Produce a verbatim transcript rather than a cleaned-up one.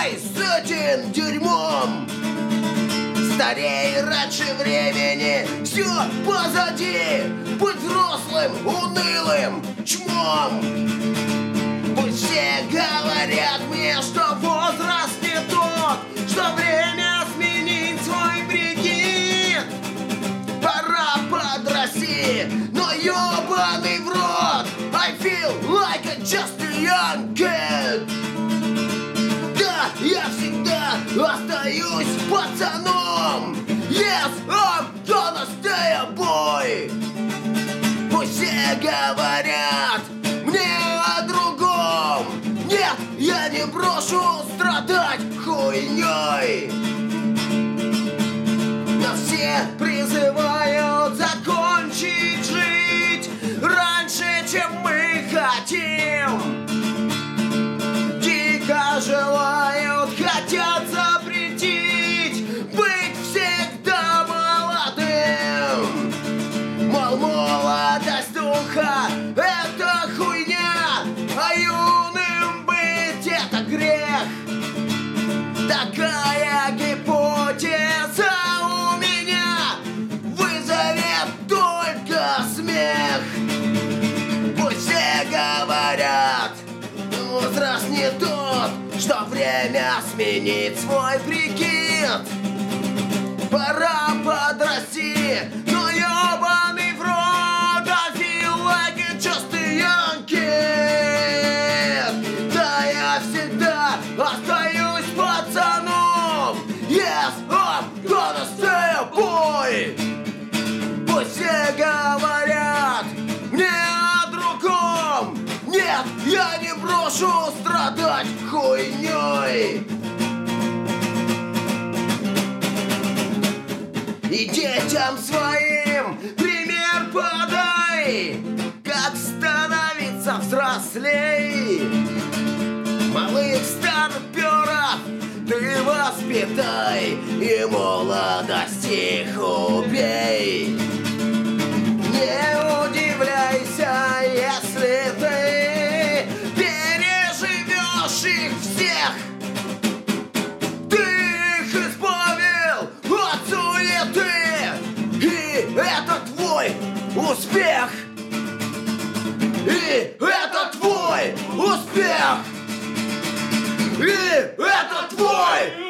кончай с этим дерьмом. Старей раньше времени, все позади. Быть взрослым, унылым чмом. Пусть все говорят мне, что возраст не тот, что время сменить свой прикид. Пора подрасти, но ёбаный в рот. I feel like a just a young kid. Да, я всегда остаюсь пацаном. Yes, I'm gonna stay a boy. Пусть все говорят мне о другом. Нет, я не брошу страдать хуйней. Но все призывают закончить жить раньше, чем мы хотим. Дико желают, хотят запретить быть всегда молодым. Мол, молодость духа — это хуйня, а юным быть — это грех. Такая гипотеза у меня вызовет только смех. Пусть все говорят, возраст не тот, что время сменить свой прикид. Пора подрасти, но ёбаный в рот. I feel like it's just a young kid. Да, я всегда остаюсь пацаном. Yes, I'm gonna stay a boy. Пусть все говорят мне о другом. Нет, я не брошу страдать хуйней. И детям своим пример подай, как становиться взрослей. Малых старперов ты воспитай и молодость их убей. Не удивляйся, если ты переживешь их всех. Ты их избавил от суеты, и это твой успех. И это твой успех. И это твой